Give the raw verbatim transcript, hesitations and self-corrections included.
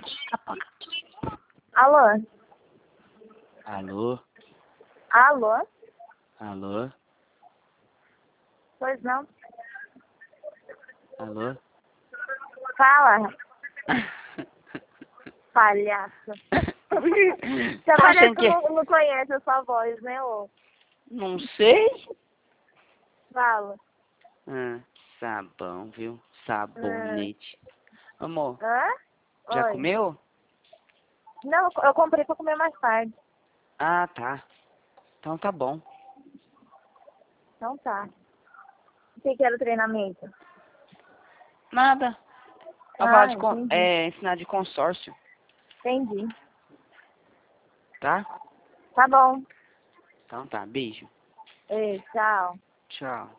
Alô? Alô? Alô? Alô? Pois não? Alô? Fala, palhaço. Você Tá parece achando que que... não, não conhece a sua voz, né, ô? Não sei. Fala. Ah, sabão, viu? Ah. Sabonete. Amor, Hã? já Oi. comeu? Não, eu comprei pra comer mais tarde. Ah, tá. Então tá bom. Então tá. O que que era o treinamento? Nada. Pra falar Ah, de... Con... entendi. É, ensinar de consórcio, Entendi. tá? Tá bom. Então tá, beijo. Ei, tchau. Tchau.